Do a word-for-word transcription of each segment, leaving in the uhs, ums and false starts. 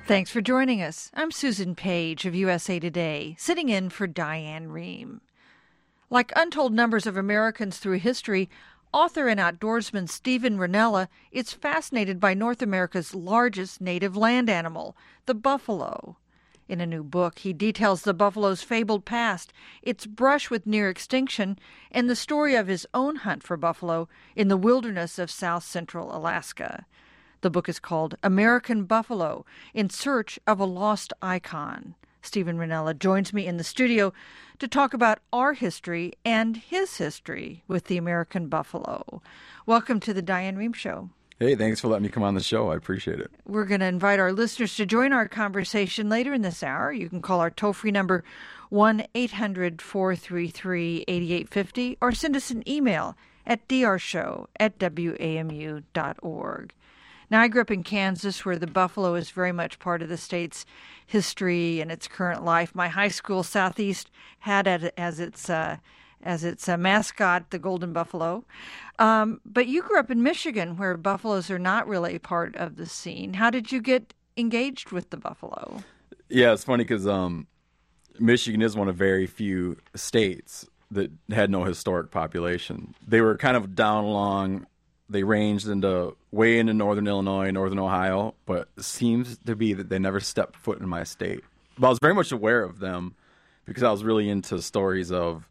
Thanks for joining us. I'm Susan Page of U S A Today, sitting in for Diane Rehm. Like untold numbers of Americans through history, author and outdoorsman Steven Rinella is fascinated by North America's largest native land animal, the buffalo. In a new book, he details the buffalo's fabled past, its brush with near extinction, and the story of his own hunt for buffalo in the wilderness of south-central Alaska. The book is called American Buffalo, In Search of a Lost Icon. Steven Rinella joins me in the studio to talk about our history and his history with the American buffalo. Welcome to the Diane Rehm Show. Hey, thanks for letting me come on the show. I appreciate it. We're going to invite our listeners to join our conversation later in this hour. You can call our toll-free number one eight hundred four three three eight eight five zero or send us an email at d r show at w a m u dot org. Now, I grew up in Kansas, where the buffalo is very much part of the state's history and its current life. My high school, Southeast, had as its uh, as its uh, mascot the golden buffalo. Um, but you grew up in Michigan, where buffaloes are not really part of the scene. How did you get engaged with the buffalo? Yeah, it's funny because um, Michigan is one of very few states that had no historic population. They were kind of down along. They ranged into way into northern Illinois, northern Ohio, but it seems to be that they never stepped foot in my state. But I was very much aware of them because I was really into stories of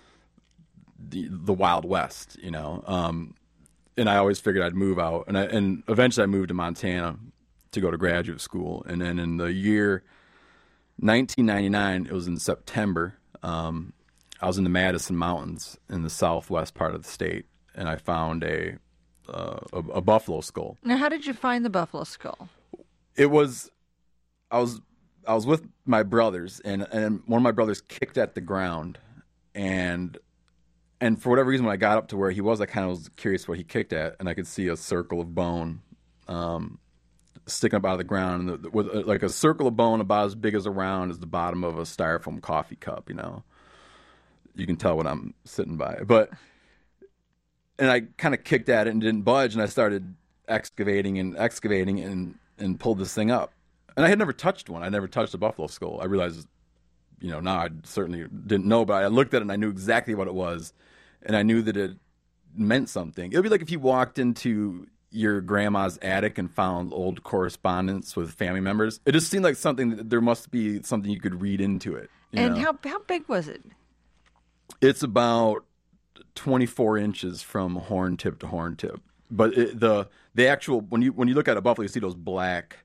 the the Wild West, you know. Um, and I always figured I'd move out, and I, and eventually I moved to Montana to go to graduate school. And then in the year nineteen ninety-nine, it was in September. Um, I was in the Madison Mountains in the southwest part of the state, and I found a Uh, a, a buffalo skull. Now, how did you find the buffalo skull? It was, I was, I was with my brothers, and, and one of my brothers kicked at the ground, and and for whatever reason, when I got up to where he was, I kind of was curious what he kicked at, and I could see a circle of bone, um, sticking up out of the ground, and the, with uh, like a circle of bone about as big as around as the bottom of a styrofoam coffee cup. You know, you can tell what I'm sitting by, but. And I kind of kicked at it and didn't budge, and I started excavating and excavating and, and pulled this thing up. And I had never touched one. I never touched a buffalo skull. I realized, you know, now I certainly didn't know, but I looked at it and I knew exactly what it was, and I knew that it meant something. It would be like if you walked into your grandma's attic and found old correspondence with family members. It just seemed like something that there must be something you could read into it. And know? how how big was it? It's about twenty-four inches from horn tip to horn tip, but it, the the actual when you when you look at a buffalo, you see those black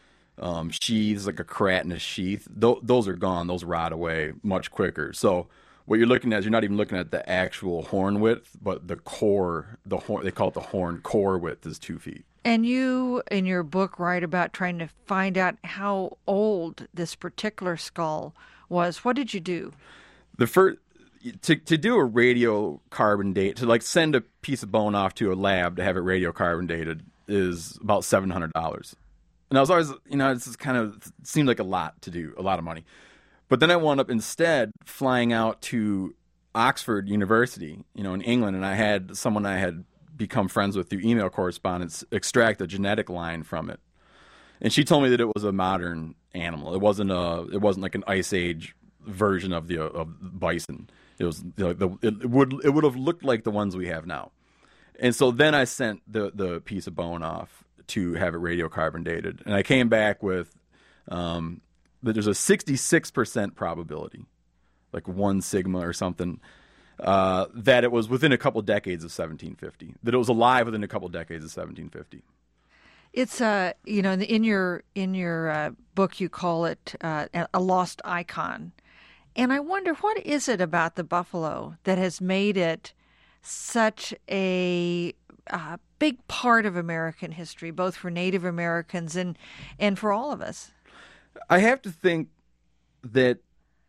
um, sheaths like a keratinous sheath. Th- those are gone; those rot away much quicker. So what you're looking at is you're not even looking at the actual horn width, but the core. The horn they call it the horn core width is two feet. And you, in your book, write about trying to find out how old this particular skull was. What did you do? The first. To to do a radiocarbon date, to like send a piece of bone off to a lab to have it radiocarbon dated is about seven hundred dollars. And I was always, you know, this is kind of, it seemed like a lot to do, a lot of money. But then I wound up instead flying out to Oxford University, you know, in England, and I had someone I had become friends with through email correspondence extract a genetic line from it. And she told me that it was a modern animal. It wasn't a, it wasn't like an Ice Age version of the of bison. It was you know, the, it would it would have looked like the ones we have now, and so then I sent the the piece of bone off to have it radiocarbon dated, and I came back with um, that there's a sixty-six percent probability, like one sigma or something, uh, that it was within a couple decades of seventeen fifty. That it was alive within a couple decades of seventeen fifty. It's uh you know in your in your uh, book you call it uh, a lost icon. And I wonder, what is it about the buffalo that has made it such a uh, big part of American history, both for Native Americans and, and for all of us? I have to think that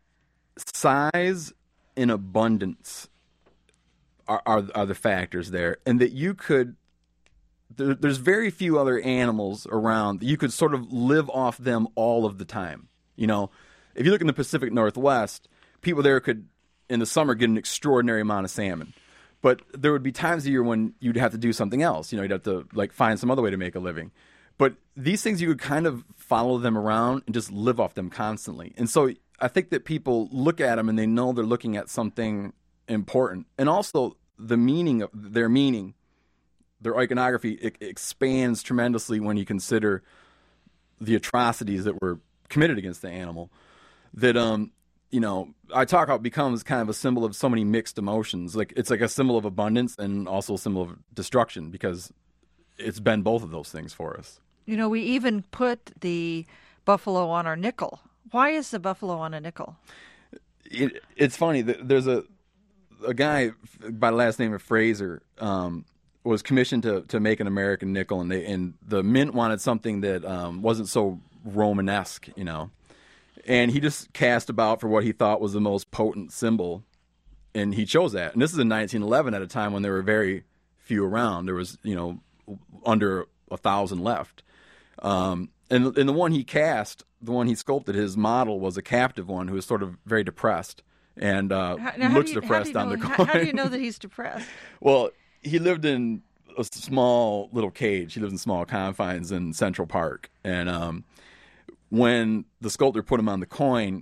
size and abundance are, are, are the factors there, and that you could there, there's very few other animals around that you could sort of live off them all of the time. You know, if you look in the Pacific Northwest, people there could, in the summer, get an extraordinary amount of salmon. But there would be times a year when you'd have to do something else. You know, you'd have to like find some other way to make a living. But these things, you could kind of follow them around and just live off them constantly. And so I think that people look at them and they know they're looking at something important. And also the meaning of their meaning, their iconography, it expands tremendously when you consider the atrocities that were committed against the animal. That, um, you know, I talk about becomes kind of a symbol of so many mixed emotions. Like it's like a symbol of abundance and also a symbol of destruction, because it's been both of those things for us. You know, we even put the buffalo on our nickel. Why is the buffalo on a nickel? It, it's funny. There's a a guy by the last name of Fraser um, was commissioned to to make an American nickel, and they and the mint wanted something that um, wasn't so Romanesque, you know. And he just cast about for what he thought was the most potent symbol, and he chose that. And this is in nineteen eleven, at a time when there were very few around. There was, you know, under a thousand left. Um, and, and the one he cast, the one he sculpted, his model was a captive one who was sort of very depressed and uh, now, looks you, depressed on know, the coin. How, how do you know that he's depressed? Well, he lived in a small little cage. He lives in small confines in Central Park. And um, when the sculptor put him on the coin,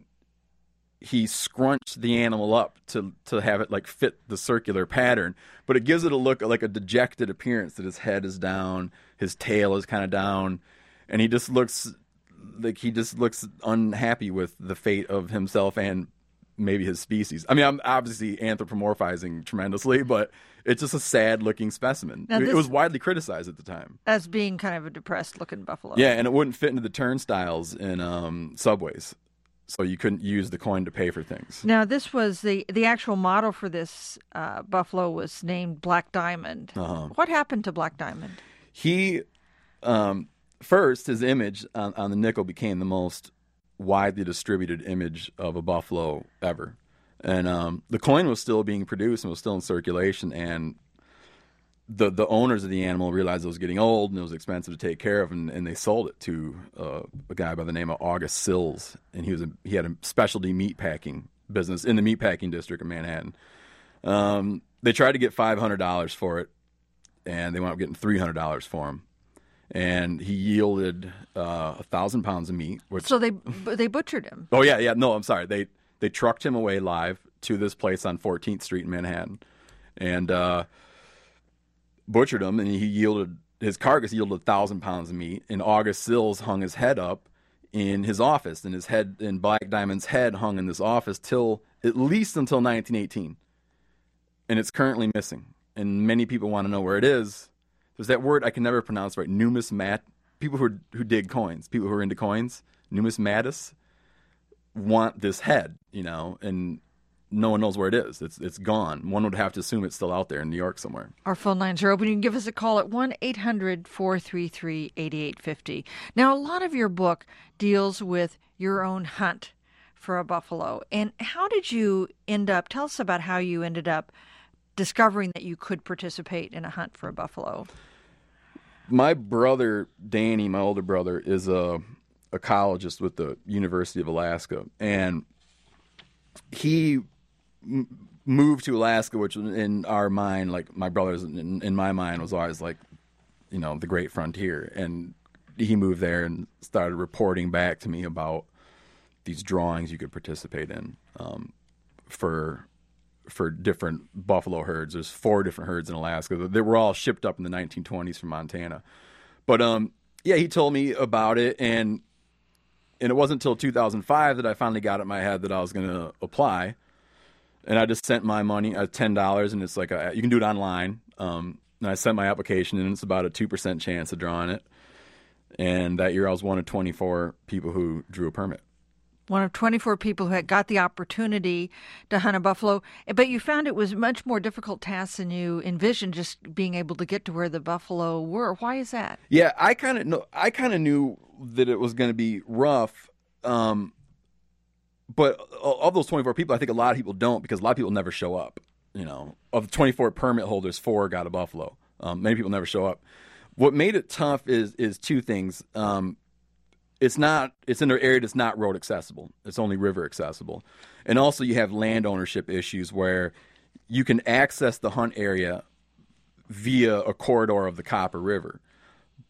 he scrunched the animal up to to have it like fit the circular pattern, but it gives it a look like a dejected appearance, that his head is down, his tail is kind of down, and he just looks like he just looks unhappy with the fate of himself and maybe his species. I mean, I'm obviously anthropomorphizing tremendously, but it's just a sad looking specimen. Now, it this, was widely criticized at the time as being kind of a depressed looking buffalo. Yeah, and it wouldn't fit into the turnstiles in um, subways. So you couldn't use the coin to pay for things. Now, this was the the actual model for this uh, buffalo was named Black Diamond. Uh-huh. What happened to Black Diamond? He, um, first, his image on, on the nickel became the most widely distributed image of a buffalo ever. And um, the coin was still being produced and was still in circulation, and the the owners of the animal realized it was getting old and it was expensive to take care of, and, and they sold it to uh, a guy by the name of August Sills, and he was a, he had a specialty meat packing business in the meat packing district of Manhattan. Um, they tried to get five hundred dollars for it, and they wound up getting three hundred dollars for him, and he yielded uh, a thousand pounds of meat. Which, so they they butchered him. Oh yeah, yeah. No, I'm sorry. They they trucked him away live to this place on fourteenth Street in Manhattan, and. Uh, butchered him, and he yielded his carcass yielded a thousand pounds of meat. And August Sills hung his head up in his office, and his head and Black Diamond's head hung in this office till at least until nineteen eighteen, and it's currently missing. And many people want to know where it is. There's that word I can never pronounce right, numismat. People who are, who dig coins, people who are into coins, numismatus, want this head, you know, and no one knows where it is. It's it's gone. One would have to assume it's still out there in New York somewhere. Our phone lines are open. You can give us a call at one eight hundred four three three eight eight five zero. Now, a lot of your book deals with your own hunt for a buffalo. And how did you end up, tell us about how you ended up discovering that you could participate in a hunt for a buffalo. My brother, Danny, my older brother, is a ecologist with the University of Alaska. And he moved to Alaska, which in our mind, like my brother's, in, in my mind, was always like, you know, the great frontier. And he moved there and started reporting back to me about these drawings you could participate in um, for for different buffalo herds. There's four different herds in Alaska. They were all shipped up in the nineteen twenties from Montana. But um, yeah, he told me about it, and and it wasn't until two thousand five that I finally got it in my head that I was going to apply. And I just sent my money, uh, ten dollars, and it's like, a, you can do it online. Um, and I sent my application, and it's about a two percent chance of drawing it. And that year I was one of twenty-four people who drew a permit. One of twenty-four people who had got the opportunity to hunt a buffalo. But you found it was a much more difficult task than you envisioned, just being able to get to where the buffalo were. Why is that? Yeah, I kind of know. I kind of knew that it was going to be rough. Um, but of those twenty-four people, I think a lot of people don't, because a lot of people never show up. You know, of the twenty-four permit holders, four got a buffalo. Um, many people never show up. What made it tough is is two things. Um, it's not. It's in an area that's not road accessible. It's only river accessible, and also you have land ownership issues where you can access the hunt area via a corridor of the Copper River.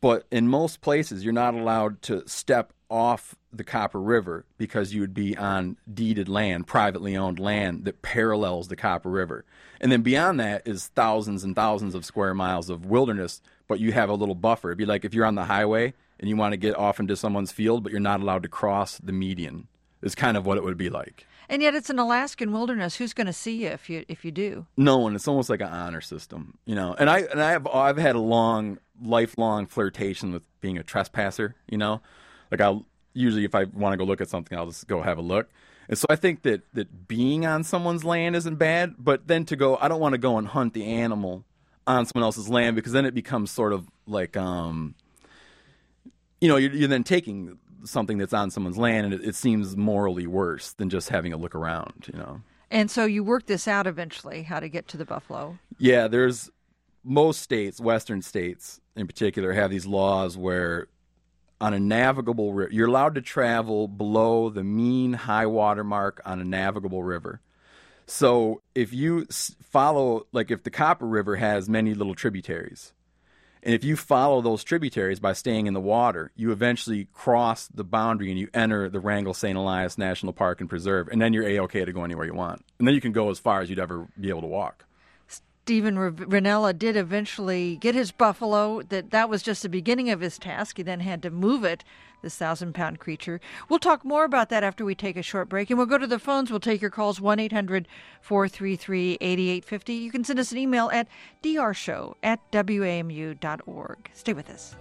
But in most places, you're not allowed to step off the Copper River because you would be on deeded land, privately owned land that parallels the Copper River. And then beyond that is thousands and thousands of square miles of wilderness, but you have a little buffer. It'd be like if you're on the highway and you want to get off into someone's field, but you're not allowed to cross the median. Is kind of what it would be like. And yet it's an Alaskan wilderness. Who's going to see you if you if you do? No one. It's almost like an honor system, you know. And I and I have I've had a long, lifelong flirtation with being a trespasser, you know. Like I'll usually if I want to go look at something, I'll just go have a look. And so I think that that being on someone's land isn't bad, but then to go, I don't want to go and hunt the animal on someone else's land because then it becomes sort of like, um, you know, you're, you're then taking something that's on someone's land, and it, it seems morally worse than just having a look around, you know. And so you worked this out eventually, how to get to the buffalo. Yeah, there's most states, Western states in particular, have these laws where on a navigable river, you're allowed to travel below the mean high water mark on a navigable river. So if you follow, like if the Copper River has many little tributaries, and if you follow those tributaries by staying in the water, you eventually cross the boundary and you enter the Wrangell Saint Elias National Park and Preserve, and then you're A-okay to go anywhere you want. And then you can go as far as you'd ever be able to walk. Stephen Rinella did eventually get his buffalo. That that was just the beginning of his task. He then had to move it, this thousand-pound creature. We'll talk more about that after we take a short break, and we'll go to the phones. We'll take your calls, one eight hundred four three three eight eight five zero. You can send us an email at d r show at w a m u dot org. Stay with us.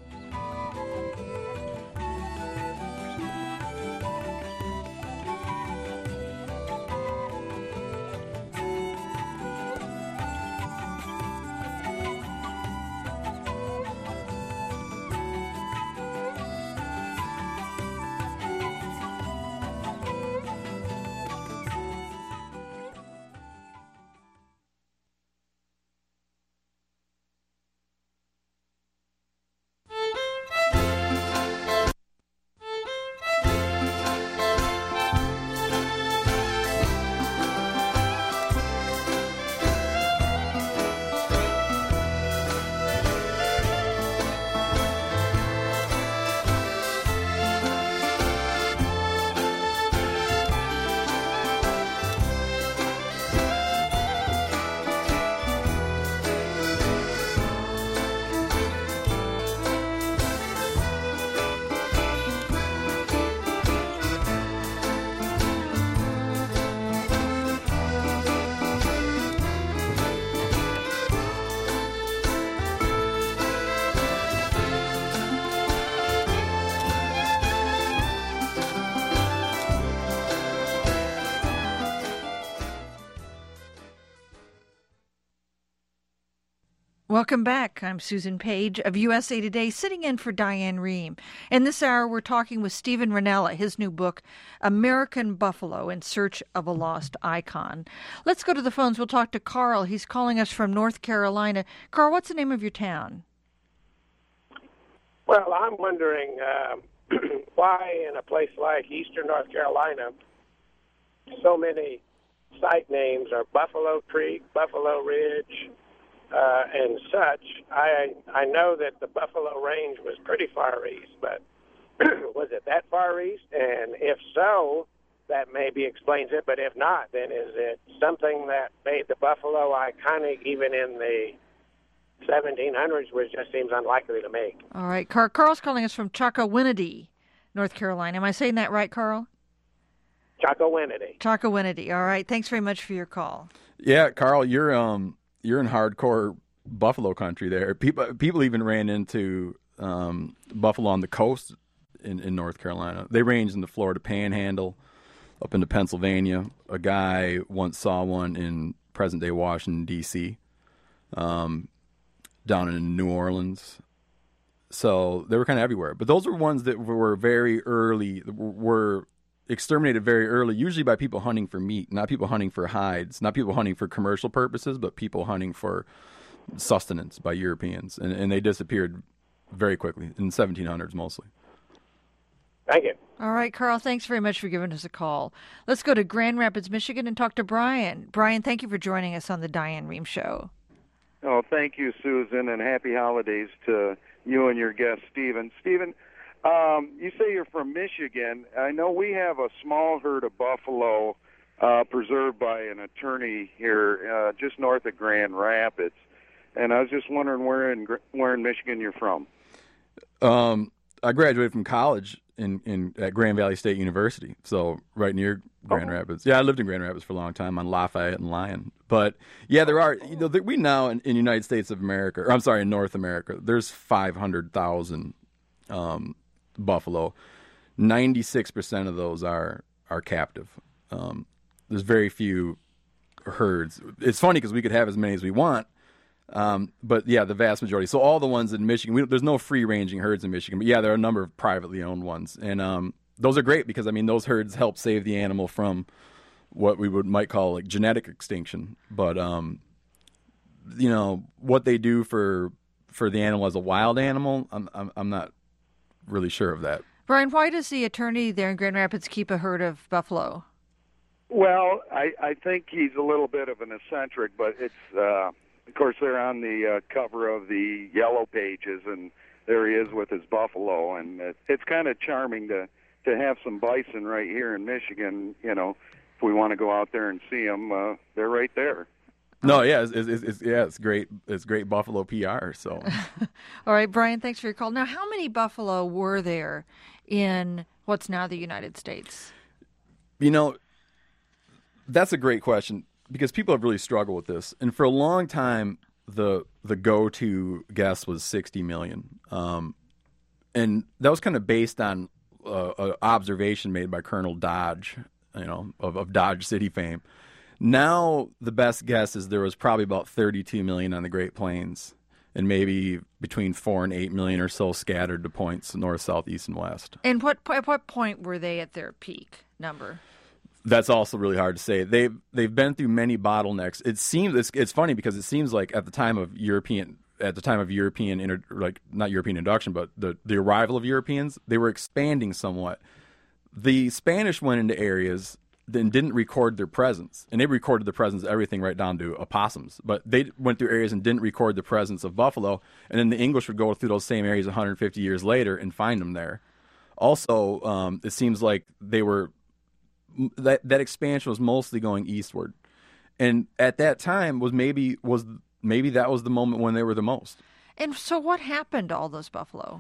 Welcome back. I'm Susan Page of U S A Today, sitting in for Diane Rehm. In this hour, we're talking with Stephen Rinella, his new book, American Buffalo in Search of a Lost Icon. Let's go to the phones. We'll talk to Carl. He's calling us from North Carolina. Carl, what's the name of your town? Well, I'm wondering uh, why in a place like eastern North Carolina, so many site names are Buffalo Creek, Buffalo Ridge, Uh, and such. I I know that the Buffalo Range was pretty far east, but was it that far east? And if so, that maybe explains it. But if not, then is it something that made the buffalo iconic even in the seventeen hundreds, which just seems unlikely to make? All right. Car- Carl's calling us from Chocowinity, North Carolina. Am I saying that right, Carl? Chocowinity. Chocowinity. All right. Thanks very much for your call. Yeah, Carl, you're um. You're in hardcore buffalo country there. People people even ran into um, buffalo on the coast in, in North Carolina. They range in the Florida Panhandle, up into Pennsylvania. A guy once saw one in present-day Washington, D C, um, down in New Orleans. So they were kind of everywhere. But those were ones that were very early, were exterminated very early, usually by people hunting for meat, not people hunting for hides, not people hunting for commercial purposes, but people hunting for sustenance by Europeans. And, and they disappeared very quickly, in the seventeen hundreds mostly. Thank you. All right, Carl, thanks very much for giving us a call. Let's go to Grand Rapids, Michigan, and talk to Brian. Brian, thank you for joining us on the Diane Rehm Show. Oh, thank you, Susan, and happy holidays to you and your guest, Stephen. Stephen, um, you say you're from Michigan. I know we have a small herd of buffalo uh, preserved by an attorney here uh, just north of Grand Rapids. And I was just wondering where in where in Michigan you're from. Um, I graduated from college in, in at Grand Valley State University, so right near Grand oh. Rapids. Yeah, I lived in Grand Rapids for a long time on Lafayette and Lyon. But yeah, there are. You know, we now in, in the United States of America, or I'm sorry, in North America, there's five hundred thousand um, buffalo. ninety-six percent of those are are captive. Um, there's very few herds. It's funny because we could have as many as we want. Um, but yeah, the vast majority. So all the ones in Michigan, we, there's no free ranging herds in Michigan, but yeah, there are a number of privately owned ones. And, um, those are great because I mean, those herds help save the animal from what we would might call like genetic extinction. But, um, you know, what they do for, for the animal as a wild animal, I'm, I'm, I'm not really sure of that. Brian, why does the attorney there in Grand Rapids keep a herd of buffalo? Well, I, I think he's a little bit of an eccentric, but it's, uh, of course, they're on the uh, cover of the Yellow Pages, and there he is with his buffalo. And it, it's kind of charming to, to have some bison right here in Michigan. You know, if we want to go out there and see them, uh, they're right there. No, yeah, it's, it's, it's, yeah, it's great. It's great buffalo P R. So, all right, Brian, thanks for your call. Now, how many buffalo were there in what's now the United States? You know, that's a great question. Because people have really struggled with this, and for a long time, the the go-to guess was sixty million, um, and that was kind of based on uh, an observation made by Colonel Dodge, you know, of, of Dodge City fame. Now, the best guess is there was probably about thirty-two million on the Great Plains, and maybe between four and eight million or so scattered to points north, south, east, and west. And what at what point were they at their peak number? That's also really hard to say. They've they've been through many bottlenecks. It seems it's, it's funny because it seems like at the time of European at the time of European inter, like not European induction, but the the arrival of Europeans, they were expanding somewhat. The Spanish went into areas then didn't record their presence, and they recorded the presence of everything right down to opossums. But they went through areas and didn't record the presence of buffalo, and then the English would go through those same areas one hundred fifty years later and find them there. Also, um, it seems like they were. That that expansion was mostly going eastward, and at that time was maybe was maybe that was the moment when they were the most. And so, what happened to all those buffalo?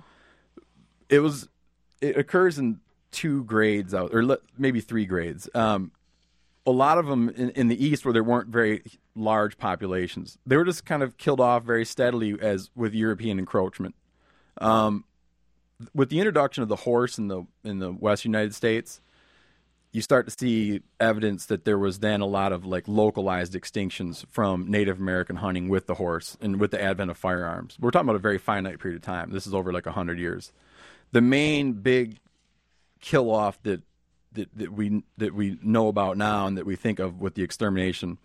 It was it occurs in two grades out, or le- maybe three grades. Um, a lot of them in, in the east, where there weren't very large populations, they were just kind of killed off very steadily as with European encroachment. Um, with the introduction of the horse in the in the West United States, you start to see evidence that there was then a lot of like localized extinctions from Native American hunting with the horse and with the advent of firearms. We're talking about a very finite period of time. This is over like a hundred years. The main big kill off that, that that we that we know about now and that we think of with the extermination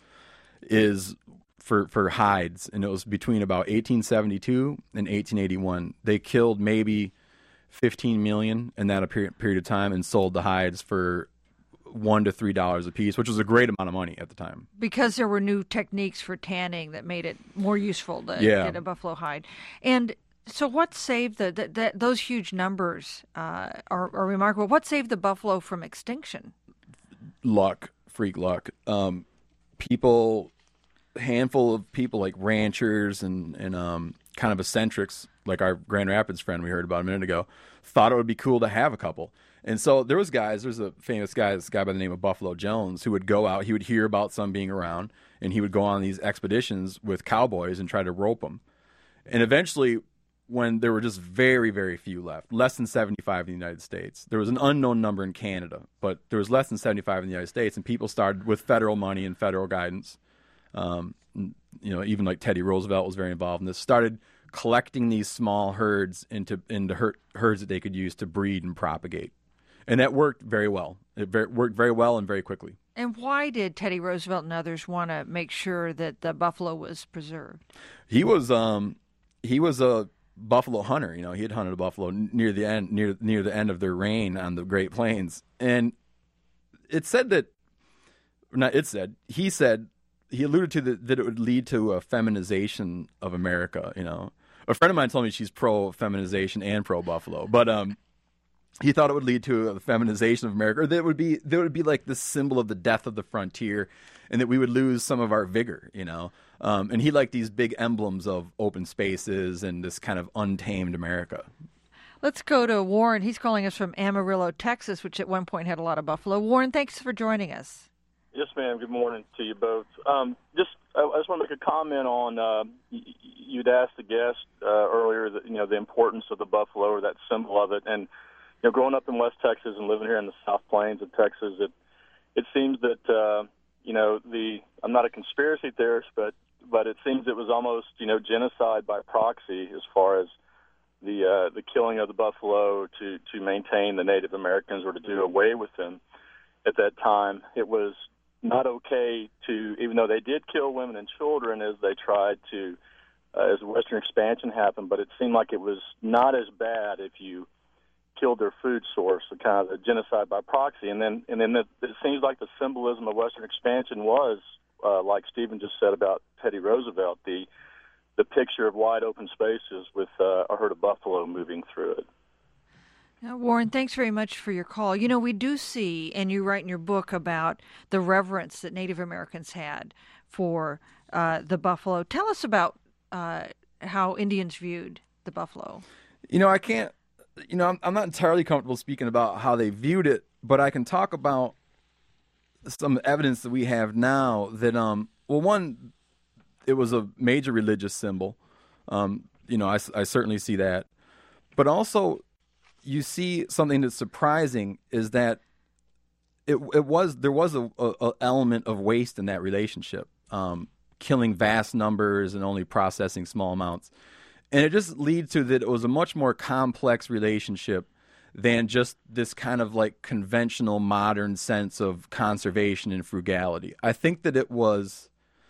is for for hides, and it was between about eighteen seventy-two and eighteen eighty-one. They killed maybe fifteen million in that period period of time and sold the hides for one to three dollars a piece, which was a great amount of money at the time. Because there were new techniques for tanning that made it more useful to yeah. get a buffalo hide. And so, what saved the, the, the those huge numbers uh, are, are remarkable. What saved the buffalo from extinction? Luck, freak luck. Um, people, handful of people like ranchers and and um, kind of eccentrics, like our Grand Rapids friend we heard about a minute ago, thought it would be cool to have a couple. And so there was guys, there's a famous guy, this guy by the name of Buffalo Jones, who would go out, he would hear about some being around, and he would go on these expeditions with cowboys and try to rope them. And eventually, when there were just very, very few left, less than seventy-five in the United States, there was an unknown number in Canada, but there was less than seventy-five in the United States, and people started with federal money and federal guidance. Um, you know, even like Teddy Roosevelt was very involved in this, started collecting these small herds into, into her, herds that they could use to breed and propagate. And that worked very well. It very, worked very well and very quickly. And why did Teddy Roosevelt and others want to make sure that the buffalo was preserved? He was um, he was a buffalo hunter. You know, he had hunted a buffalo near the end near near the end of their reign on the Great Plains. And it said that, not it said, he said he alluded to the, that it would lead to a feminization of America. You know, a friend of mine told me she's pro feminization and pro buffalo, but um, he thought it would lead to a feminization of America, or that it would be that it would be like the symbol of the death of the frontier, and that we would lose some of our vigor. You know, um, and he liked these big emblems of open spaces and this kind of untamed America. Let's go to Warren. He's calling us from Amarillo, Texas, which at one point had a lot of buffalo. Warren, thanks for joining us. Yes, ma'am. Good morning to you both. Um, just, I, I just want to make a comment on. Uh, y- you'd asked the guest uh, earlier that you know the importance of the buffalo or that symbol of it, and you know, growing up in West Texas and living here in the South Plains of Texas, it it seems that uh, you know the. I'm not a conspiracy theorist, but but it seems it was almost you know genocide by proxy as far as the uh, the killing of the buffalo to, to maintain the Native Americans or to do away with them at that time. It was not okay to, even though they did kill women and children as they tried to, uh, as Western expansion happened, but it seemed like it was not as bad if you killed their food source, the kind of the genocide by proxy. And then and then it, it seems like the symbolism of Western expansion was, uh, like Stephen just said about Teddy Roosevelt, the the picture of wide open spaces with uh, a herd of buffalo moving through it. Now, Warren, thanks very much for your call. You know, we do see, and you write in your book about the reverence that Native Americans had for uh, the buffalo. Tell us about uh, how Indians viewed the buffalo. You know, I can't, you know, I'm, I'm not entirely comfortable speaking about how they viewed it, but I can talk about some evidence that we have now that, um, well, one, it was a major religious symbol. Um, you know, I, I certainly see that. But also, you see something that's surprising is that it it was there was a, a, a element of waste in that relationship, um, killing vast numbers and only processing small amounts. And it just leads to that it was a much more complex relationship than just this kind of like conventional modern sense of conservation and frugality. I think that it was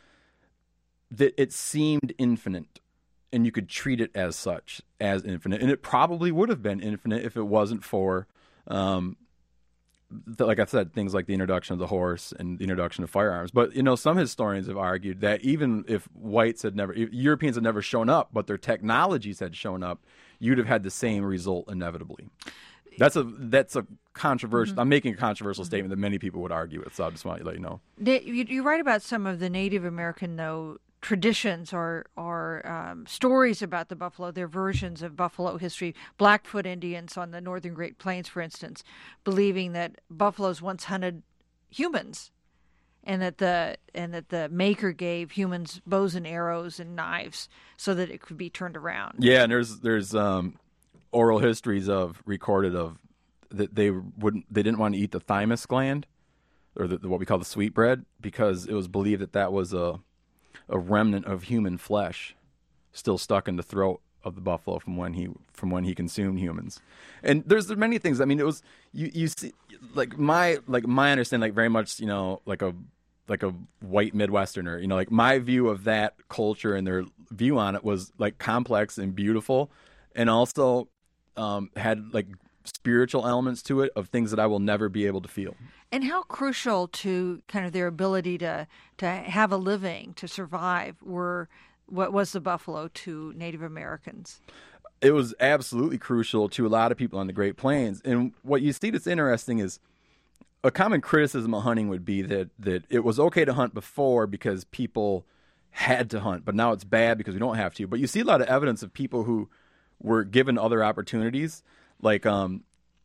that it seemed infinite, and you could treat it as such, as infinite. And it probably would have been infinite if it wasn't for, um, the, like I said, things like the introduction of the horse and the introduction of firearms. But, you know, some historians have argued that even if whites had never, if Europeans had never shown up, but their technologies had shown up, you'd have had the same result inevitably. That's a that's a controversial. Mm-hmm. I'm making a controversial mm-hmm. statement that many people would argue with, so I just want to let you know. You, you write about some of the Native American, though, traditions or or um, stories about the buffalo, their versions of buffalo history. Blackfoot Indians on the northern Great Plains, for instance, believing that buffaloes once hunted humans, and that the and that the maker gave humans bows and arrows and knives so that it could be turned around. Yeah, and there's there's um, oral histories of recorded of that they wouldn't they didn't want to eat the thymus gland, or the, what we call the sweetbread, because it was believed that that was a a remnant of human flesh still stuck in the throat of the buffalo from when he from when he consumed humans. And there's many things. I mean, it was you you see like my like my understanding, like very much, you know, like a like a white Midwesterner, you know, like my view of that culture and their view on it was like complex and beautiful, and also um, had like spiritual elements to it of things that I will never be able to feel. And how crucial to kind of their ability to to have a living, to survive, were what was the buffalo to Native Americans? It was absolutely crucial to a lot of people on the Great Plains. And what you see that's interesting is a common criticism of hunting would be that that it was okay to hunt before because people had to hunt, but now it's bad because we don't have to. But you see a lot of evidence of people who were given other opportunities, like um,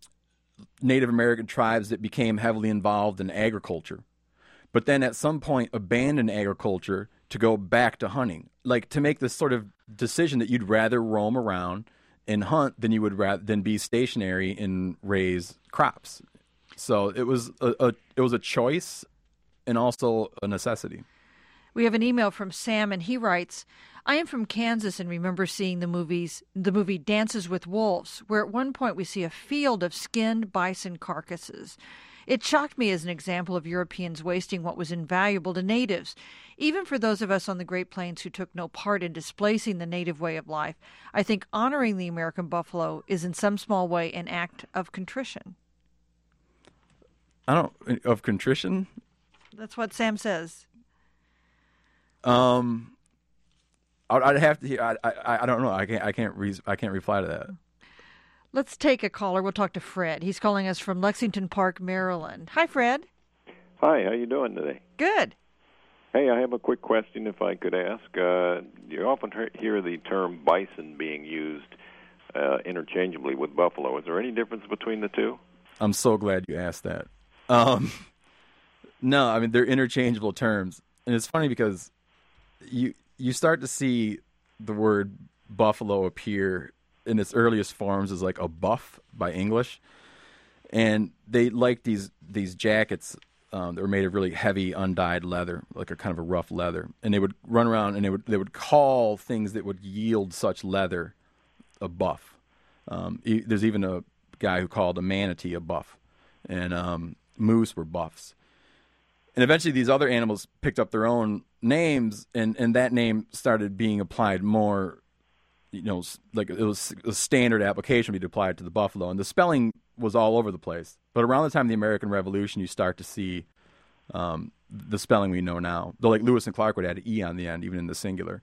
Native American tribes that became heavily involved in agriculture, but then at some point abandoned agriculture to go back to hunting, like to make this sort of decision that you'd rather roam around and hunt than you would rather than be stationary and raise crops. So it was a, a it was a choice and also a necessity. We have an email from Sam, and he writes, I am from Kansas and remember seeing the movies, the movie Dances with Wolves, where at one point we see a field of skinned bison carcasses. It shocked me as an example of Europeans wasting what was invaluable to natives. Even for those of us on the Great Plains who took no part in displacing the native way of life, I think honoring the American buffalo is in some small way an act of contrition. I don't, of contrition? That's what Sam says. Um, I'd, I'd have to. I, I I don't know. I can't. I can't. Re, I can't reply to that. Let's take a caller. We'll talk to Fred. He's calling us from Lexington Park, Maryland. Hi, Fred. Hi. How you doing today? Good. Hey, I have a quick question, if I could ask. Uh, you often hear the term bison being used uh, interchangeably with buffalo. Is there any difference between the two? I'm so glad you asked that. Um, no, I mean they're interchangeable terms, and it's funny because you you start to see the word buffalo appear in its earliest forms as like a buff by English, and they like these these jackets um, that were made of really heavy undyed leather, like a kind of a rough leather, and they would run around and they would they would call things that would yield such leather a buff. Um, e- there's even a guy who called a manatee a buff, and um, moose were buffs. And eventually these other animals picked up their own names, and, and that name started being applied more, you know, like it was a standard application would be applied to the buffalo. And the spelling was all over the place. But around the time of the American Revolution, you start to see um, the spelling we know now. Though like Lewis and Clark would add an E on the end, even in the singular.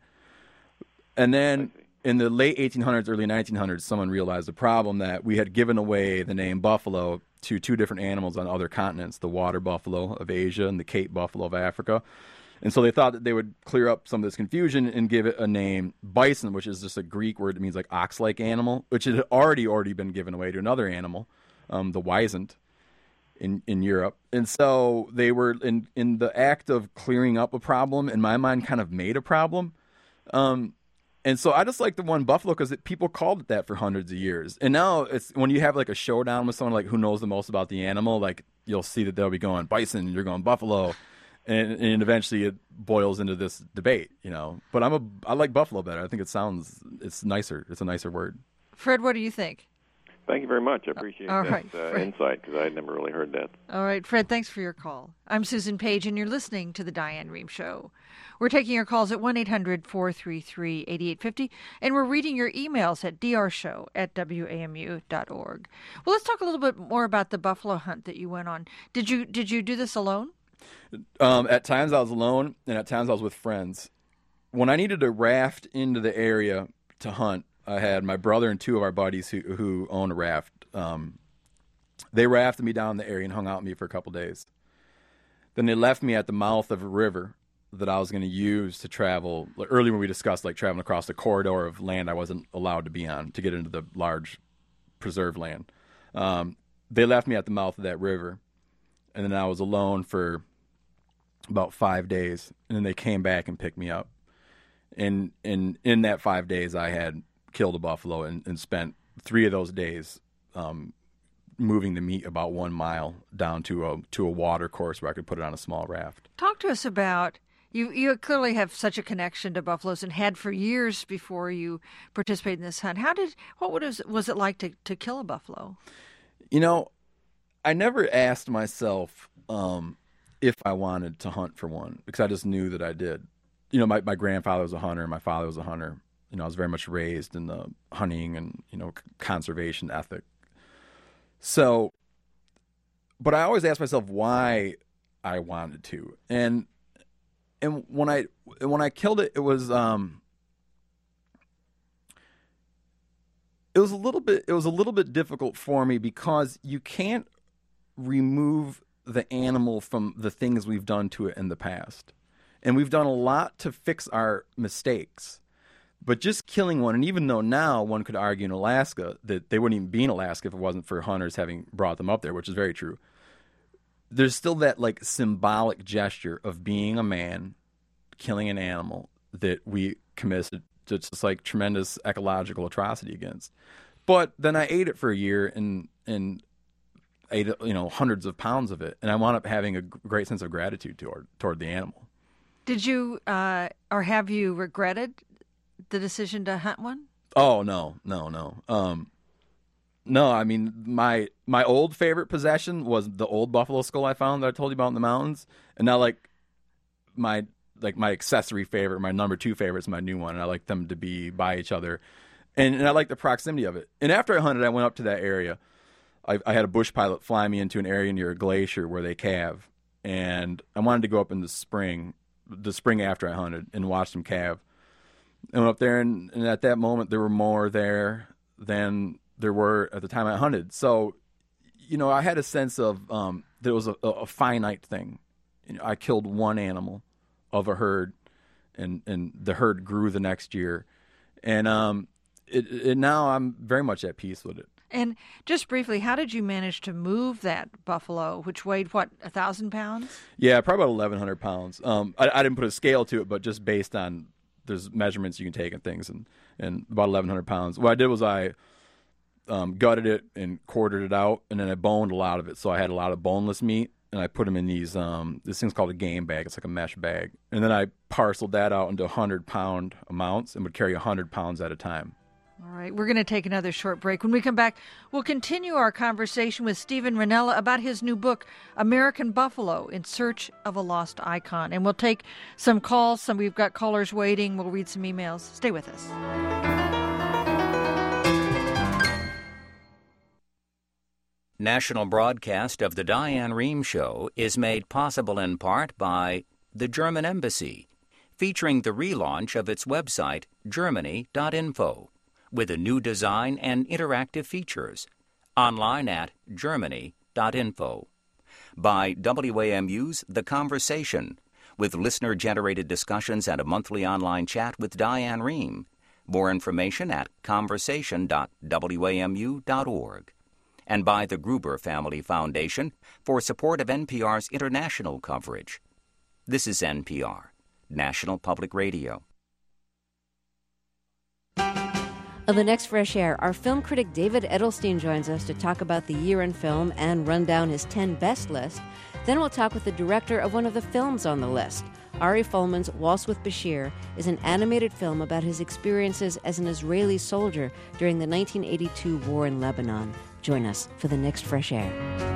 And then in the late eighteen hundreds, early nineteen hundreds, someone realized the problem that we had given away the name buffalo to two different animals on other continents, the water buffalo of Asia and the Cape buffalo of Africa. And so they thought that they would clear up some of this confusion and give it a name bison, which is just a Greek word that means like ox-like animal, which had already already been given away to another animal, um, the wisent, in, in Europe. And so they were in, in the act of clearing up a problem, in my mind, kind of made a problem. Um, And so I just like the one buffalo because people called it that for hundreds of years. And now it's when you have like a showdown with someone like who knows the most about the animal, like you'll see that they'll be going bison, and you're going buffalo, and, and eventually it boils into this debate, you know. But I'm a I like buffalo better. I think it sounds it's nicer. It's a nicer word. Fred, what do you think? Thank you very much. I appreciate All that right, uh, Fred. insight because I had never really heard that. All right, Fred, thanks for your call. I'm Susan Page, and you're listening to The Diane Rehm Show. We're taking your calls at one eight hundred four three three eight eight five zero, and we're reading your emails at d r show at w a m u dot org. Well, let's talk a little bit more about the buffalo hunt that you went on. Did you did you do this alone? Um, at times I was alone, and at times I was with friends. When I needed to raft into the area to hunt, I had my brother and two of our buddies who who own a raft. Um, they rafted me down the area and hung out with me for a couple days. Then they left me at the mouth of a river that I was going to use to travel. Like earlier when we discussed like traveling across the corridor of land I wasn't allowed to be on to get into the large preserved land. Um, they left me at the mouth of that river, and then I was alone for about five days, and then they came back and picked me up. And, and in that five days, I had killed a buffalo and, and spent three of those days um, moving the meat about one mile down to a to a water course where I could put it on a small raft. Talk to us about, you you clearly have such a connection to buffaloes and had for years before you participated in this hunt. How did, what was, was it like to, to kill a buffalo? You know, I never asked myself um, if I wanted to hunt for one because I just knew that I did. You know, my, my grandfather was a hunter, my father was a hunter. You know, I was very much raised in the hunting and, you know, conservation ethic. So, but I always asked myself why I wanted to. And and when I when I killed it, it was um it was a little bit it was a little bit difficult for me because you can't remove the animal from the things we've done to it in the past. And we've done a lot to fix our mistakes. But just killing one, and even though now one could argue in Alaska that they wouldn't even be in Alaska if it wasn't for hunters having brought them up there, which is very true, there's still that like symbolic gesture of being a man, killing an animal that we committed just like tremendous ecological atrocity against. But then I ate it for a year and and ate you know hundreds of pounds of it, and I wound up having a great sense of gratitude toward toward the animal. Did you, uh, or have you regretted the decision to hunt one? Oh no, no, no. Um, no, I mean my my old favorite possession was the old buffalo skull I found that I told you about in the mountains, and now like my like my accessory favorite, my number two favorite is my new one, and I like them to be by each other, and, and I like the proximity of it. And after I hunted, I went up to that area. I, I had a bush pilot fly me into an area near a glacier where they calve, and I wanted to go up in the spring the spring after I hunted and watched them calve. I went up there, and, and at that moment, there were more there than there were at the time I hunted. So, you know, I had a sense of um, there was a, a finite thing. You know, I killed one animal of a herd, and, and the herd grew the next year. And um, it, it, now I'm very much at peace with it. And just briefly, how did you manage to move that buffalo, which weighed, what, a thousand pounds? Yeah, probably about eleven hundred pounds. Um, I, I didn't put a scale to it, but just based on there's measurements you can take and things, and, and about eleven hundred pounds. What I did was I um, gutted it and quartered it out, and then I boned a lot of it. So I had a lot of boneless meat, and I put them in these, um, this thing's called a game bag. It's like a mesh bag. And then I parceled that out into one hundred pound amounts and would carry one hundred pounds at a time. All right, we're going to take another short break. When we come back, we'll continue our conversation with Steven Rinella about his new book, American Buffalo, In Search of a Lost Icon. And we'll take some calls. Some we've got callers waiting. We'll read some emails. Stay with us. National broadcast of the Diane Rehm Show is made possible in part by the German Embassy, featuring the relaunch of its website, germany dot info. With a new design and interactive features. Online at germany dot info. By W A M U's The Conversation, with listener-generated discussions and a monthly online chat with Diane Rehm. More information at conversation dot w a m u dot org. And by the Gruber Family Foundation for support of N P R's international coverage. This is N P R, National Public Radio. On the next Fresh Air, our film critic David Edelstein joins us to talk about the year in film and run down his ten best list. Then we'll talk with the director of one of the films on the list. Ari Folman's Waltz with Bashir is an animated film about his experiences as an Israeli soldier during the nineteen eighty-two war in Lebanon. Join us for the next Fresh Air.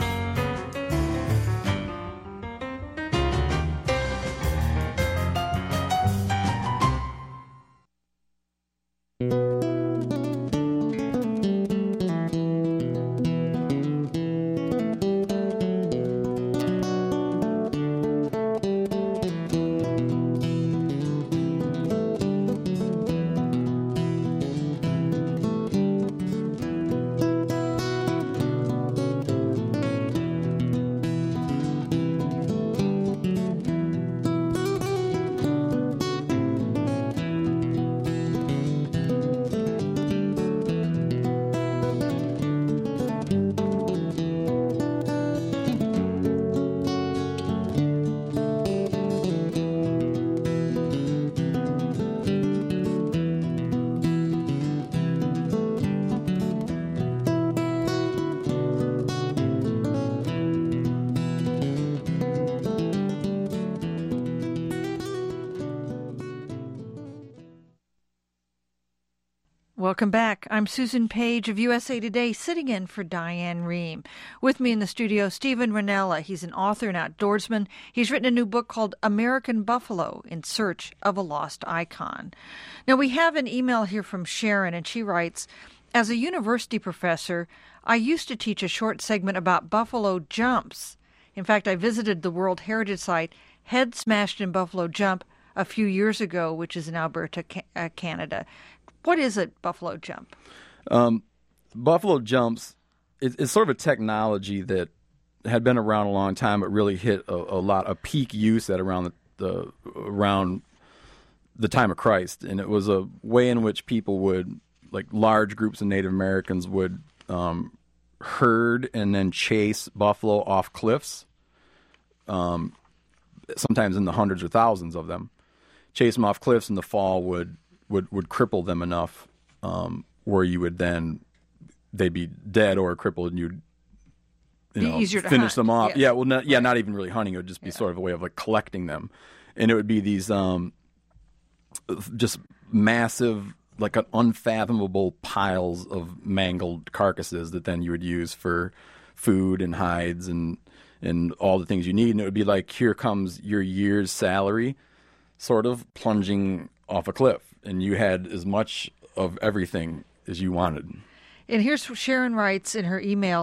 Welcome back. I'm Susan Page of U S A Today, sitting in for Diane Rehm. With me in the studio, Steven Rinella. He's an author and outdoorsman. He's written a new book called American Buffalo, In Search of a Lost Icon. Now, we have an email here from Sharon, and she writes, as a university professor, I used to teach a short segment about buffalo jumps. In fact, I visited the World Heritage Site, Head Smashed in Buffalo Jump, a few years ago, which is in Alberta, Canada. What is a buffalo jump? Um, buffalo jumps is, is sort of a technology that had been around a long time, but really hit a, a lot of peak use at around the, the around the time of Christ, and it was a way in which people would, like large groups of Native Americans, would um, herd and then chase buffalo off cliffs. Um, sometimes in the hundreds or thousands of them, chase them off cliffs, and the fall would. would would cripple them enough um, where you would then they'd be dead or crippled, and you'd you be know easier to finish hunt. them off. Yes. Yeah, well, not, yeah, right. not even really hunting. It would just be yeah. sort of a way of like collecting them, and it would be these um, just massive, like an unfathomable piles of mangled carcasses that then you would use for food and hides and and all the things you need. And it would be like, here comes your year's salary, sort of plunging off a cliff. And you had as much of everything as you wanted. And here's what Sharon writes in her email.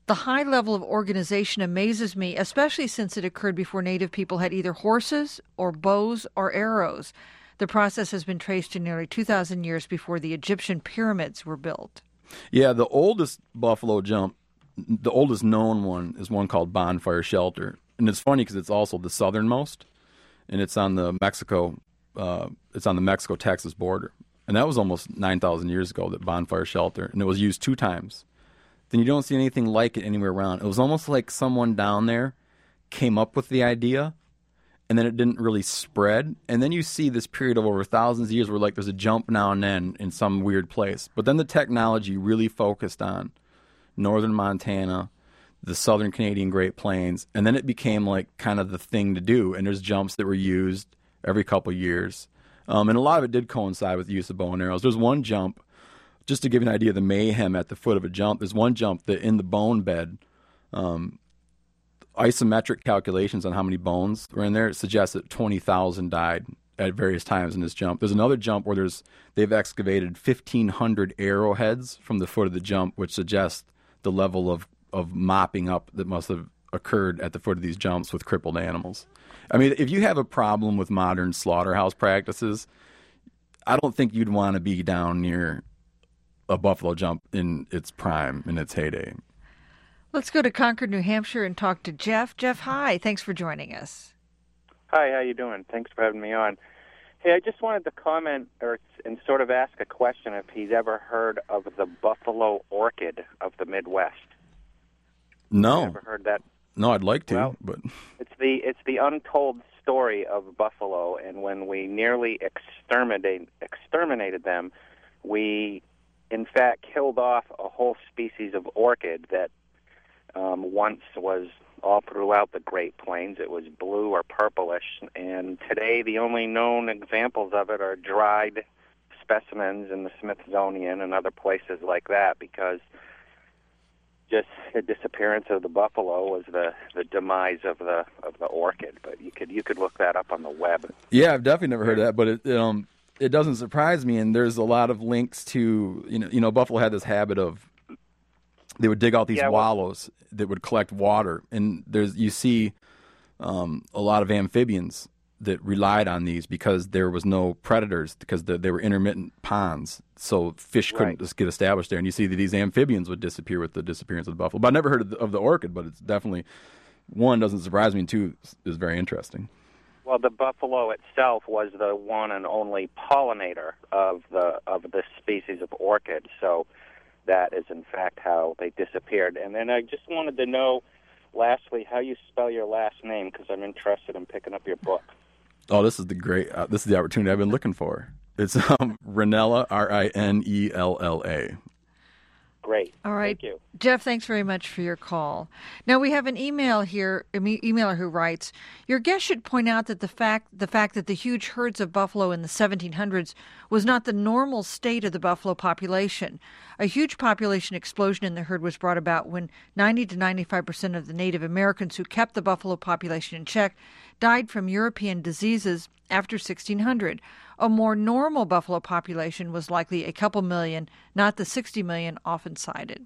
The high level of organization amazes me, especially since it occurred before native people had either horses or bows or arrows. The process has been traced to nearly two thousand years before the Egyptian pyramids were built. Yeah, the oldest buffalo jump, the oldest known one, is one called Bonfire Shelter. And it's funny because it's also the southernmost, and it's on the Mexico, uh, it's on the Mexico-Texas border. And that was almost nine thousand years ago, that Bonfire Shelter, and it was used two times. Then you don't see anything like it anywhere around. It was almost like someone down there came up with the idea, and then it didn't really spread. And then you see this period of over thousands of years where like there's a jump now and then in some weird place. But then the technology really focused on northern Montana, the southern Canadian Great Plains, and then it became like kind of the thing to do. And there's jumps that were used every couple years. Um, and a lot of it did coincide with the use of bow and arrows. There's one jump, just to give you an idea of the mayhem at the foot of a jump, there's one jump that in the bone bed, um, isometric calculations on how many bones were in there suggest that twenty thousand died at various times in this jump. There's another jump where there's they've excavated fifteen hundred arrowheads from the foot of the jump, which suggests the level of, of mopping up that must have occurred at the foot of these jumps with crippled animals. I mean, if you have a problem with modern slaughterhouse practices, I don't think you'd want to be down near a buffalo jump in its prime, in its heyday. Let's go to Concord, New Hampshire, and talk to Jeff. Jeff, hi. Thanks for joining us. Hi, how you doing? Thanks for having me on. Hey, I just wanted to comment or and sort of ask a question if he's ever heard of the buffalo orchid of the Midwest. No. Ever heard that? No, I'd like to, well, but it's the it's the untold story of buffalo, and when we nearly exterminate exterminated them, we in fact killed off a whole species of orchid that um, once was all throughout the Great Plains. It was blue or purplish, and today the only known examples of it are dried specimens in the Smithsonian and other places like that, because just the disappearance of the buffalo was the, the demise of the of the orchid. But you could you could look that up on the web. Yeah, I've definitely never heard of that, but it um it doesn't surprise me. And there's a lot of links to you know you know buffalo had this habit of they would dig out these yeah, well, wallows that would collect water, and there's you see um, a lot of amphibians that relied on these because there was no predators, because the, they were intermittent ponds, so fish couldn't Right. just get established there. And you see that these amphibians would disappear with the disappearance of the buffalo. But I never heard of the, of the orchid, but it's definitely, one, doesn't surprise me, and two, is very interesting. Well, the buffalo itself was the one and only pollinator of the of this species of orchid, so that is in fact how they disappeared. And then I just wanted to know, lastly, how you spell your last name, because I'm interested in picking up your book. Oh, this is the great, uh, this is the opportunity I've been looking for. It's um, Rinella, R I N E L L A. Great. All right. Thank you. Jeff, thanks very much for your call. Now, we have an email here, an e- emailer who writes, your guest should point out that the fact the fact that the huge herds of buffalo in the seventeen hundreds was not the normal state of the buffalo population. A huge population explosion in the herd was brought about when ninety to ninety-five percent of the Native Americans who kept the buffalo population in check died from European diseases after sixteen hundred. A more normal buffalo population was likely a couple million, not the sixty million often cited.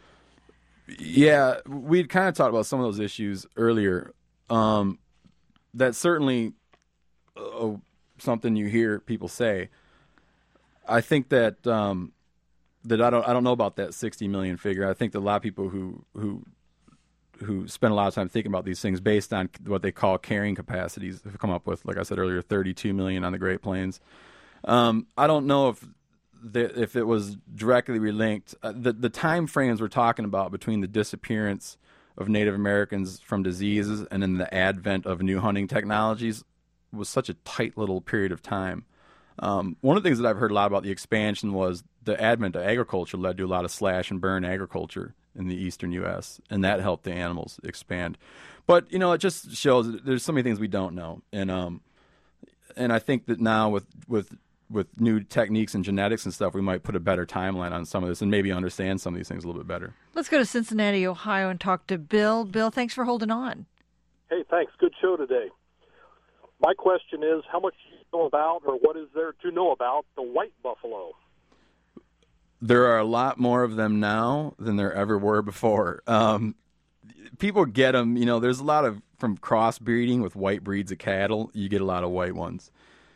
Yeah, we'd kind of talked about some of those issues earlier. Um, that's certainly uh, something you hear people say. I think that um, that I don't I don't know about that sixty million figure. I think that a lot of people who who who spend a lot of time thinking about these things based on what they call carrying capacities have come up with, like I said earlier, thirty-two million on the Great Plains. Um, I don't know if the, if it was directly relinked. Uh, the the time frames we're talking about between the disappearance of Native Americans from diseases and then the advent of new hunting technologies was such a tight little period of time. Um, one of the things that I've heard a lot about the expansion was the advent of agriculture led to a lot of slash and burn agriculture in the eastern U S, and that helped the animals expand. But, you know, it just shows that there's so many things we don't know. And um, and I think that now with, with, with new techniques and genetics and stuff, we might put a better timeline on some of this and maybe understand some of these things a little bit better. Let's go to Cincinnati, Ohio, and talk to Bill. Bill, thanks for holding on. Hey, thanks. Good show today. My question is, how much do you know about, or what is there to know about the white buffalo? There are a lot more of them now than there ever were before. Um, people get them, you know, there's a lot of, from crossbreeding with white breeds of cattle, you get a lot of white ones.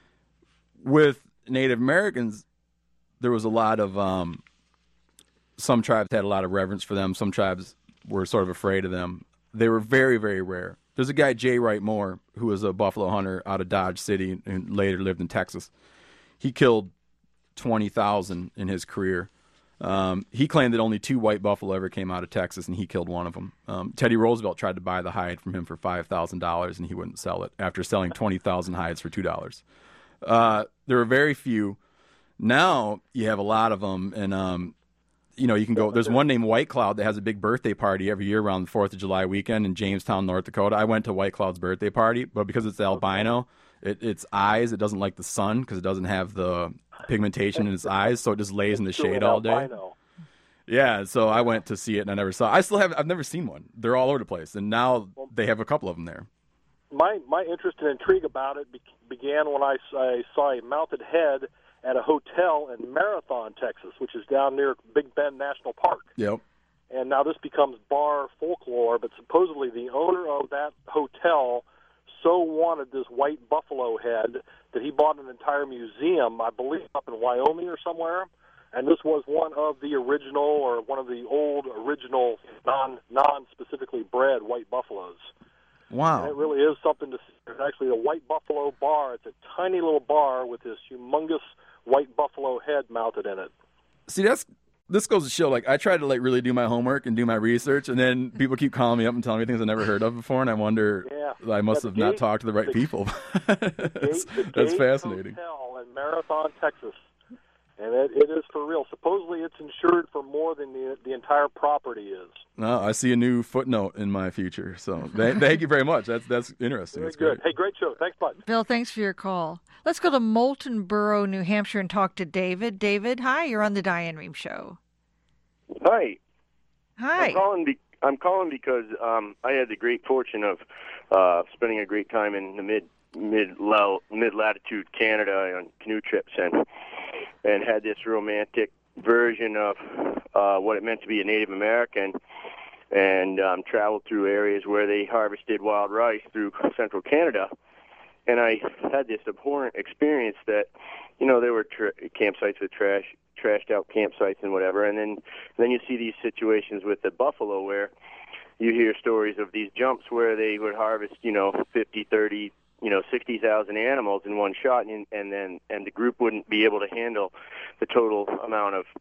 With Native Americans, there was a lot of, um, some tribes had a lot of reverence for them. Some tribes were sort of afraid of them. They were very, very rare. There's a guy, J. Wright Moore, who was a buffalo hunter out of Dodge City and later lived in Texas. He killed twenty thousand in his career. Um, he claimed that only two white buffalo ever came out of Texas, and he killed one of them. Um, Teddy Roosevelt tried to buy the hide from him for five thousand dollars, and he wouldn't sell it after selling twenty thousand hides for two dollars. Uh, there were very few. Now you have a lot of them, and um, you know, you can go. There's one named White Cloud that has a big birthday party every year around the fourth of July weekend in Jamestown, North Dakota. I went to White Cloud's birthday party, but because it's albino, it, its eyes, it doesn't like the sun because it doesn't have the pigmentation in its eyes, so it just lays in the shade all day. Yeah, so I went to see it and I never saw. I still have. I've never seen one. They're all over the place, and now they have a couple of them there. My my interest and intrigue about it be- began when I, I saw a mounted head at a hotel in Marathon, Texas, which is down near Big Bend National Park. Yep. And now this becomes bar folklore, but supposedly the owner of that hotel so wanted this white buffalo head that he bought an entire museum, I believe up in Wyoming or somewhere. And this was one of the original, or one of the old original non non specifically bred white buffaloes. Wow. And it really is something to see. There's actually a white buffalo bar. It's a tiny little bar with this humongous white buffalo head mounted in it. See, that's this goes to show, like, I try to, like, really do my homework and do my research, and then people keep calling me up and telling me things I've never heard of before, and I wonder, yeah. I must yeah, have gate, not talked to the right the, people. the that's gate, that's gate fascinating. Hotel in Marathon, Texas. And it, it is for real. Supposedly it's insured for more than the, the entire property is. No, I see a new footnote in my future. So th- thank you very much. That's that's interesting. Very that's good. Great. Hey, great show. Thanks, bud. Bill, thanks for your call. Let's go to Moulton Borough, New Hampshire, and talk to David. David, hi. You're on the Diane Rehm Show. Hi. Hi. I'm calling, be- I'm calling because um, I had the great fortune of uh, spending a great time in the mid mid mid latitude Canada on canoe trips, and and had this romantic version of uh, what it meant to be a Native American, and um, traveled through areas where they harvested wild rice through central Canada. And I had this abhorrent experience that, you know, there were tra- campsites with trash, trashed out campsites and whatever. And then, then you see these situations with the buffalo where you hear stories of these jumps where they would harvest, you know, fifty, thirty, you know, sixty thousand animals in one shot, and, and then and the group wouldn't be able to handle the total amount of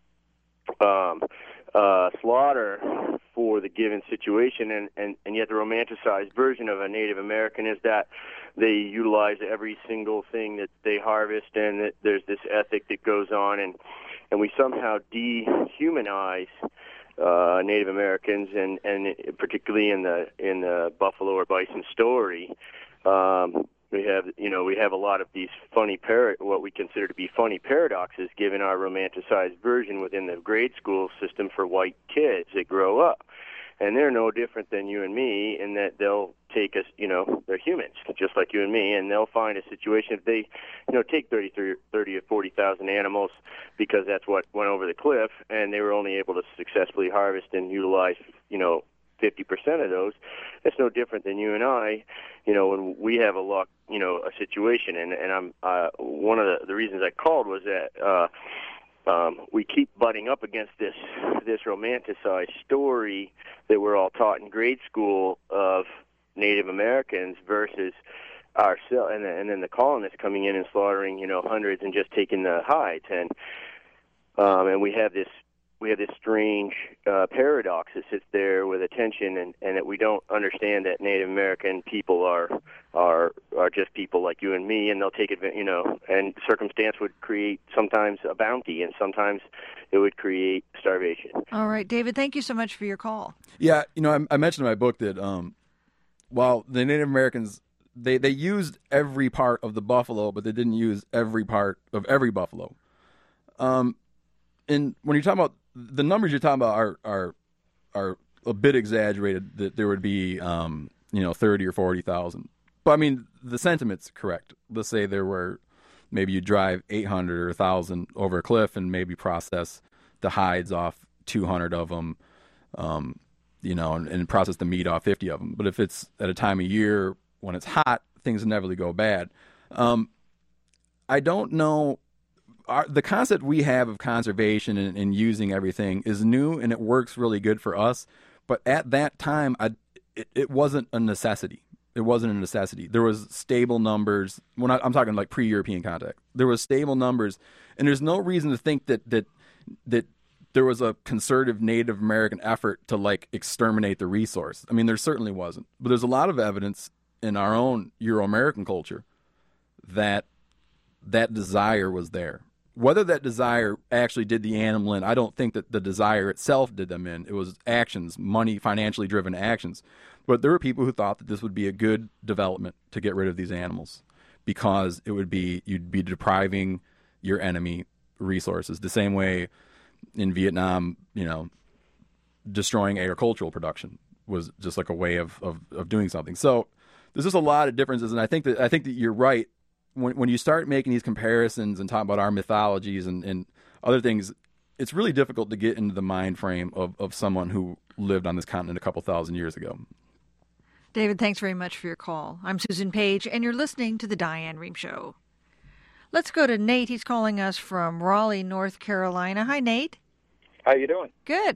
um, uh, slaughter for the given situation. And, and, and yet the romanticized version of a Native American is that they utilize every single thing that they harvest, and that there's this ethic that goes on, and, and we somehow dehumanize uh, Native Americans, and, and particularly in the in the buffalo or bison story. Um, we have, you know, we have a lot of these funny, par- what we consider to be funny paradoxes, given our romanticized version within the grade school system for white kids that grow up. And they're no different than you and me in that they'll take us, you know, they're humans, just like you and me, and they'll find a situation if they, you know, take thirty, thirty or forty thousand animals because that's what went over the cliff, and they were only able to successfully harvest and utilize, you know, fifty percent of those. It's no different than you and I, you know, when we have a luck, you know, a situation. And, and I'm uh, one of the, the reasons I called was that uh, um, we keep butting up against this this romanticized story that we're all taught in grade school of Native Americans versus ourselves, and, and then the colonists coming in and slaughtering, you know, hundreds and just taking the hides. And um, and we have this. We have this strange uh, paradox that sits there with attention, and, and that we don't understand that Native American people are are are just people like you and me, and they'll take advantage, you know, and circumstance would create sometimes a bounty, and sometimes it would create starvation. All right, David, thank you so much for your call. Yeah, you know, I, I mentioned in my book that um, while the Native Americans, they, they used every part of the buffalo, but they didn't use every part of every buffalo. Um, and when you're talking about the numbers you're talking about are are are a bit exaggerated, that there would be um, you know, thirty or forty thousand. But I mean, the sentiment's correct. Let's say there were, maybe you drive eight hundred or a thousand over a cliff and maybe process the hides off two hundred of them, um, you know, and, and process the meat off fifty of them. But if it's at a time of year when it's hot, things inevitably go bad. Um, I don't know. Our, the concept we have of conservation and, and using everything is new, and it works really good for us. But at that time, I, it, it wasn't a necessity. It wasn't a necessity. There was stable numbers. When I, I'm talking like pre-European contact, there was stable numbers, and there's no reason to think that that that there was a concerted Native American effort to like exterminate the resource. I mean, there certainly wasn't. But there's a lot of evidence in our own Euro-American culture that that desire was there. Whether that desire actually did the animal in, I don't think that the desire itself did them in. It was actions, money, financially driven actions. But there were people who thought that this would be a good development to get rid of these animals because it would be, you'd be depriving your enemy resources. The same way in Vietnam, you know, destroying agricultural production was just like a way of, of, of doing something. So there's just a lot of differences. And I think that, I think that you're right. When when you start making these comparisons and talk about our mythologies and, and other things, it's really difficult to get into the mind frame of, of someone who lived on this continent a couple thousand years ago. David, thanks very much for your call. I'm Susan Page, and you're listening to The Diane Rehm Show. Let's go to Nate. He's calling us from Raleigh, North Carolina. Hi, Nate. How you doing? Good.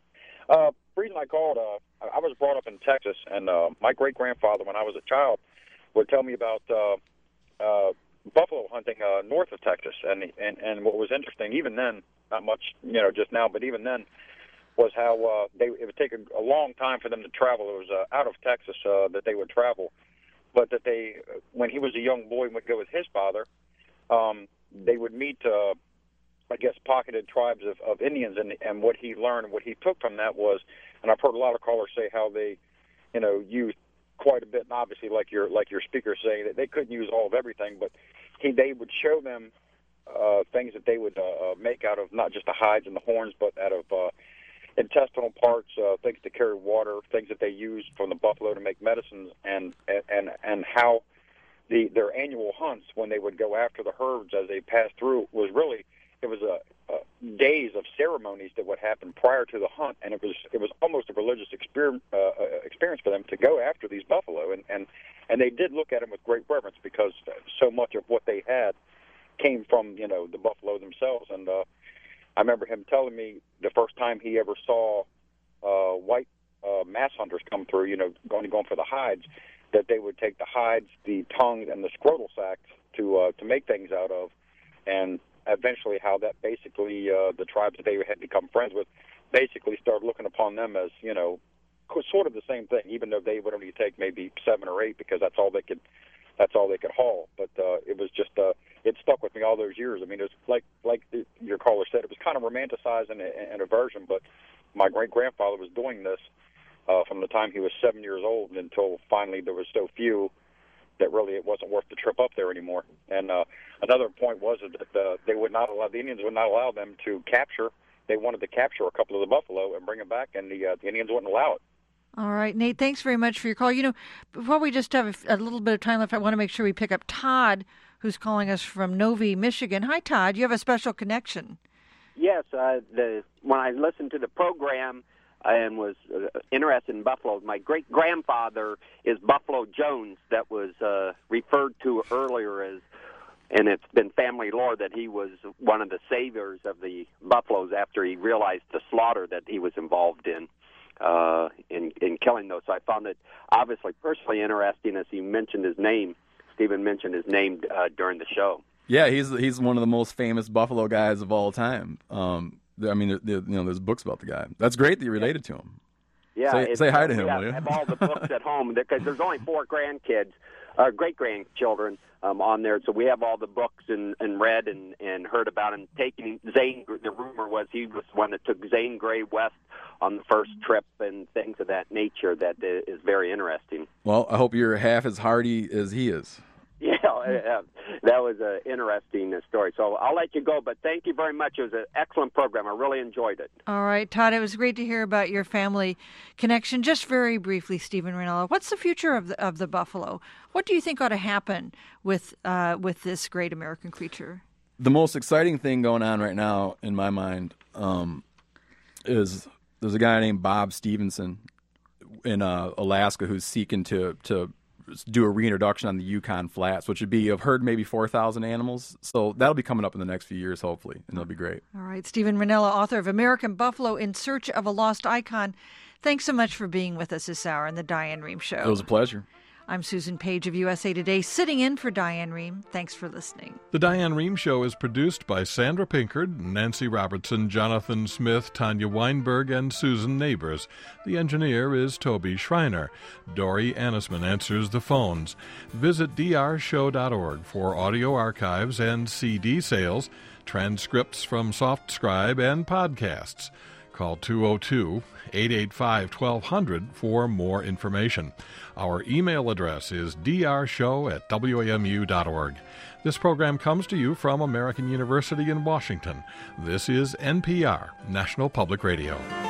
Uh, the reason I called, uh, I was brought up in Texas, and uh, my great-grandfather, when I was a child, would tell me about uh, uh, buffalo hunting uh, north of Texas. And, and and what was interesting, even then, not much, you know, just now, but even then, was how uh, they it would take a, a long time for them to travel. It was uh, out of Texas uh, that they would travel, but that they, when he was a young boy and would go with his father, um, they would meet, uh, I guess, pocketed tribes of, of Indians, and and what he learned, what he took from that was, and I've heard a lot of callers say how they, you know, used quite a bit, and obviously, like your like your speaker saying, that they couldn't use all of everything, but he they would show them uh, things that they would uh, make out of not just the hides and the horns, but out of uh, intestinal parts, uh, things to carry water, things that they used from the buffalo to make medicines, and and and how the their annual hunts, when they would go after the herds as they passed through, was really, it was a, a days of ceremonies that would happen prior to the hunt, and it was it was almost a religious experience uh, experience for them to go after these buffalo, and and and they did look at them with great reverence because so much of what they had came from, you know, the buffalo themselves. And uh, I remember him telling me the first time he ever saw uh, white uh, mass hunters come through, you know, going going for the hides, that they would take the hides, the tongue, and the scrotal sacs to uh, to make things out of, and eventually how that basically uh, the tribes that they had become friends with basically started looking upon them as, you know, sort of the same thing, even though they would only take maybe seven or eight because that's all they could that's all they could haul. But uh, it was just uh, it stuck with me all those years. I mean, it was like like the, your caller said, it was kind of romanticized and a, a version, but my great grandfather was doing this uh, from the time he was seven years old until finally there was so few that really it wasn't worth the trip up there anymore. And uh, another point was that uh, they would not allow, the Indians would not allow them to capture. They wanted to capture a couple of the buffalo and bring them back, and the, uh, the Indians wouldn't allow it. All right, Nate, thanks very much for your call. You know, before we just have a, a little bit of time left, I want to make sure we pick up Todd, who's calling us from Novi, Michigan. Hi, Todd. You have a special connection. Yes, uh, the when I listened to the program and was uh, interested in buffalo, my great-grandfather is Buffalo Jones, that was uh, referred to earlier as, and it's been family lore that he was one of the saviors of the buffaloes after he realized the slaughter that he was involved in, uh, in, in killing those. So I found it obviously personally interesting as he mentioned his name. Stephen mentioned his name uh, during the show. Yeah, he's he's one of the most famous buffalo guys of all time. Um, I mean, there, you know, there's books about the guy. That's great that you related to him. Yeah, say, say hi to him, yeah, will you? I have all the books at home because there's only four grandkids, uh, great grandchildren um, on there. So we have all the books and, and read and, and heard about him taking Zane. The rumor was he was the one that took Zane Grey west on the first trip and things of that nature. That is very interesting. Well, I hope you're half as hardy as he is. Yeah, uh, that was an interesting story. So I'll let you go, but thank you very much. It was an excellent program. I really enjoyed it. All right, Todd, it was great to hear about your family connection. Just very briefly, Stephen Rinella, what's the future of the, of the buffalo? What do you think ought to happen with uh, with this great American creature? the most exciting thing going on right now, in my mind, um, is there's a guy named Bob Stevenson in uh, Alaska who's seeking to to do a reintroduction on the Yukon Flats, which would be, I've heard, maybe four thousand animals. So that'll be coming up in the next few years, hopefully, and it'll be great. All right. Stephen Rinella, author of American Buffalo in Search of a Lost Icon. Thanks so much for being with us this hour on the Diane Rehm Show. It was a pleasure. I'm Susan Page of U S A Today, sitting in for Diane Rehm. Thanks for listening. The Diane Rehm Show is produced by Sandra Pinkard, Nancy Robertson, Jonathan Smith, Tanya Weinberg, and Susan Neighbors. The engineer is Toby Schreiner. Dory Annisman answers the phones. Visit d r show dot org for audio archives and C D sales, transcripts from SoftScribe, and podcasts. Call two oh two, eight eight five, twelve hundred for more information. Our email address is d r show at w a m u dot org. This program comes to you from American University in Washington. This is N P R, National Public Radio.